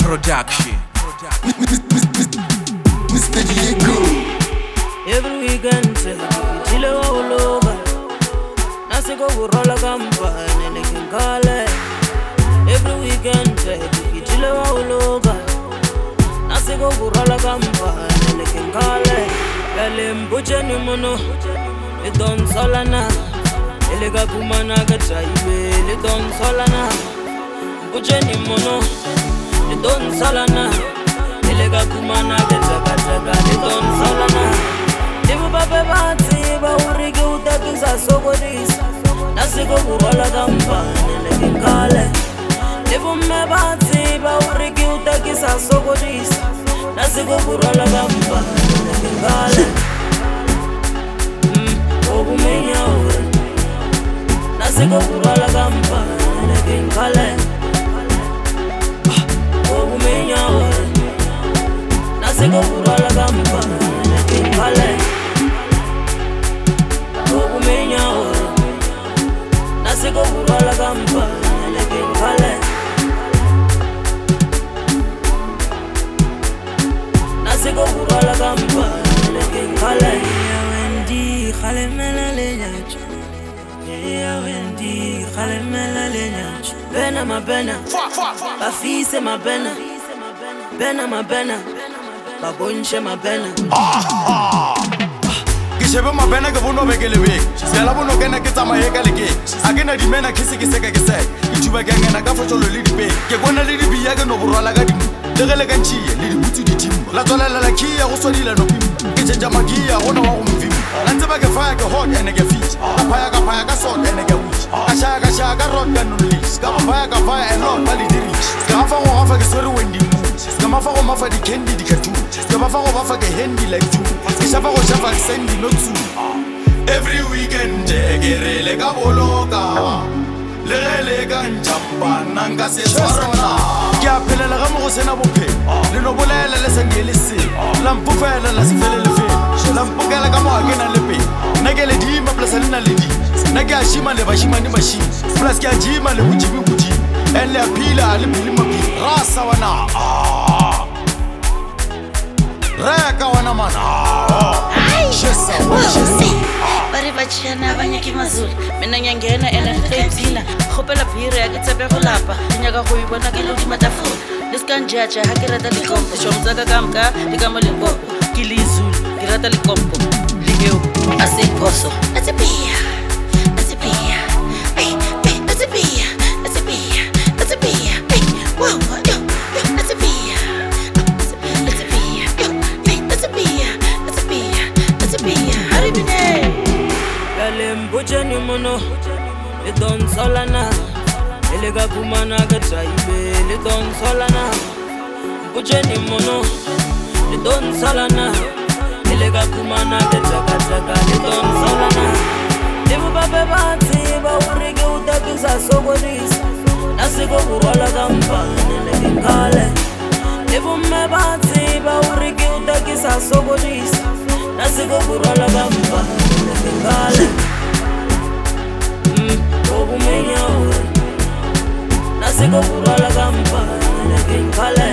Production. Mr. Diego. Every weekend, chile wa uloga. Nasiko kurola kampani lekingale. Every weekend, chile wa uloga. Nasiko kurola kampani lekingale. Yale mbuche ni mono, lidon solana. Elega kumana kachaibe, lidon solana. Mbuche ni mono, lidon solana. Elega kumana kachaka, lidon solana. Dibu babe bati ba urike utakisa sokodisa. Nasiko kurola kampani lekingale. Dibu me bati ba urike utakisa sokodisa. Nasiko kurola kampani lekingale. Okumenya ore. Nasiko kurola kampani lekingale. Okumenya ore. Nasiko kurola kampani lekingale. Okumenya ore. Nasiko kurola kampani lekingale. Nasiko kurola kampani lekingale. Wendi khalemela lenyacho. Wendi khalemela lenyacho. Bena mabena. Bafise mabena. Bena mabena. Babonche mabena. Shebe mabena ke bono bekele bek sela bono kena ke tsamaye ka leke a ke na dimena ke se ke seka ke seka ke thuba ke ngena ka fotolo le dipe ke bona le dibiya ke no borwala ka dimu le gele ka ntšie le dibutsi ditimba la tswalela la kia go swadila no pimo ke tšetša magia gona wa go mvimo la ntse ba ke faya ke hot ene ke fish ka phaya ka sort ene ke wish ka shaya ka rot ka nonlis ka phaya a lot ba le dirish ka gafa go gafa ke swere wending moves ka mafa go mafa di candy di cartoon ka mafa go bafa ke handy like two ke shafa go shafa ke sandy no two. Every weekend ke rele ka boloka le gele ka ntšhampa nanga se tshwarona ke a phelela ga mo go sena bophelo le no bolela le sengele se la mpofela la se fele le fele la mpokela ka mo a kena le pele nna ke le dima plus le na le di nna ke a shima le bashimane machine plus ke a jima le bojimi bojimi and le a phila le phili mapili rasa wana reka wana mana shesa Bari bachana banyaki mazulu mina nyangena ena khopela phire ya ke tsepe go lapa nyaka go ibona ke lodi matafuna leskanjaja ha ke rata le kompo shomza ka kamka le ka mo le popo ke le zulu ke rata le kompo le eo a se phoso a tse pia ai a tse pia ai wow Mbuche ni mono, le don solana. Elega kumana ka chaibe, le don solana. Mbuche ni mono, le don solana. Elega kumana ka chaka, le don solana. Dibu babe bati ba urike utakisa sokodisa. Nasiko kurola kampani lekingale. Dibu me bati ba urike utakisa sokodisa. Nasiko kurola kampani lekingale. Okumenya ore. Nasiko kurola kampani lekingale.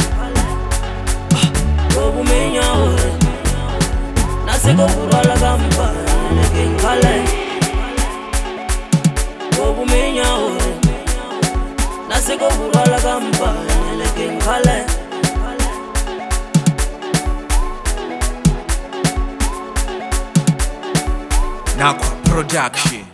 Okumenya ore. Nasiko kurola kampani lekingale. Okumenya ore. Nasiko kurola kampani lekingale. Nakwa Production.